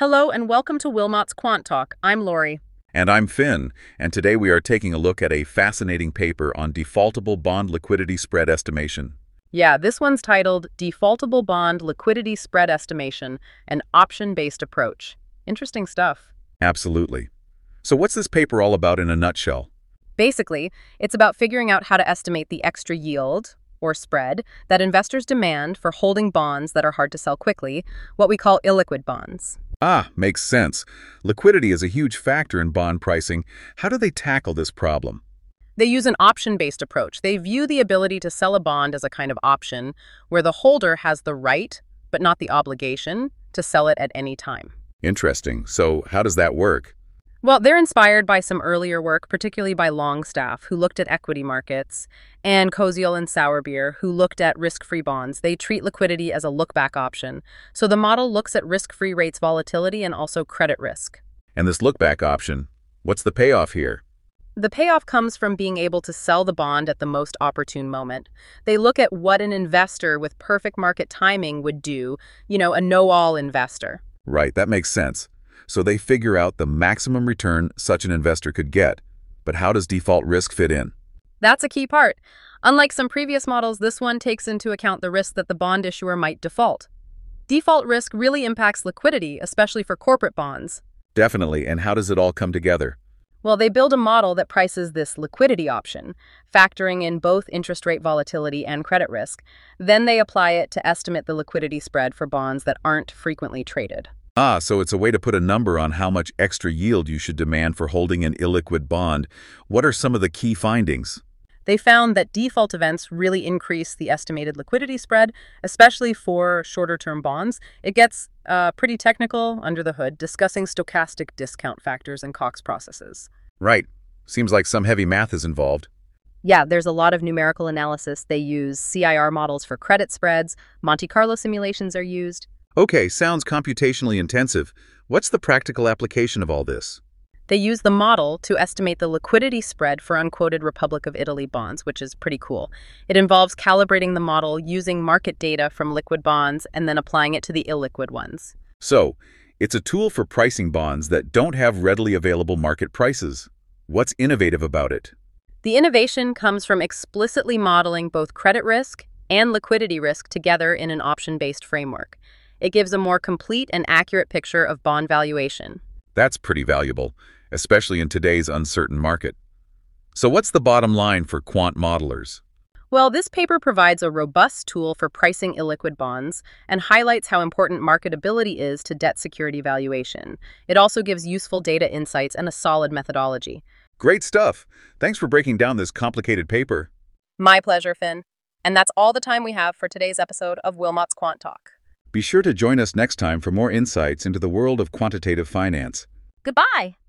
Hello and welcome to Wilmot's Quant Talk. I'm Lori. And I'm Finn, and today we are taking a look at a fascinating paper on defaultable bond liquidity spread estimation. Yeah, this one's titled Defaultable Bond Liquidity Spread Estimation, an Option-Based Approach. Interesting stuff. Absolutely. So what's this paper all about in a nutshell? Basically, it's about figuring out how to estimate the extra yield, or spread, that investors demand for holding bonds that are hard to sell quickly, what we call illiquid bonds. Makes sense. Liquidity is a huge factor in bond pricing. How do they tackle this problem? They use an option-based approach. They view the ability to sell a bond as a kind of option, where the holder has the right, but not the obligation, to sell it at any time. Interesting. So how does that work? Well, they're inspired by some earlier work, particularly by Longstaff, who looked at equity markets, and Koziol and Sourbeer, who looked at risk-free bonds. They treat liquidity as a look-back option. So the model looks at risk-free rates volatility and also credit risk. And this look-back option, what's the payoff here? The payoff comes from being able to sell the bond at the most opportune moment. They look at what an investor with perfect market timing would do, a know-all investor. Right, that makes sense. So they figure out the maximum return such an investor could get. But how does default risk fit in? That's a key part. Unlike some previous models, this one takes into account the risk that the bond issuer might default. Default risk really impacts liquidity, especially for corporate bonds. Definitely, and how does it all come together? Well, they build a model that prices this liquidity option, factoring in both interest rate volatility and credit risk. Then they apply it to estimate the liquidity spread for bonds that aren't frequently traded. So it's a way to put a number on how much extra yield you should demand for holding an illiquid bond. What are some of the key findings? They found that default events really increase the estimated liquidity spread, especially for shorter-term bonds. It gets pretty technical under the hood, discussing stochastic discount factors and Cox processes. Right. Seems like some heavy math is involved. Yeah, there's a lot of numerical analysis. They use CIR models for credit spreads. Monte Carlo simulations are used. Okay, sounds computationally intensive. What's the practical application of all this? They use the model to estimate the liquidity spread for unquoted Republic of Italy bonds, which is pretty cool. It involves calibrating the model using market data from liquid bonds and then applying it to the illiquid ones. So, it's a tool for pricing bonds that don't have readily available market prices. What's innovative about it? The innovation comes from explicitly modeling both credit risk and liquidity risk together in an option-based framework. It gives a more complete and accurate picture of bond valuation. That's pretty valuable, especially in today's uncertain market. So what's the bottom line for quant modelers? Well, this paper provides a robust tool for pricing illiquid bonds and highlights how important marketability is to debt security valuation. It also gives useful data insights and a solid methodology. Great stuff. Thanks for breaking down this complicated paper. My pleasure, Finn. And that's all the time we have for today's episode of Wilmot's Quant Talk. Be sure to join us next time for more insights into the world of quantitative finance. Goodbye.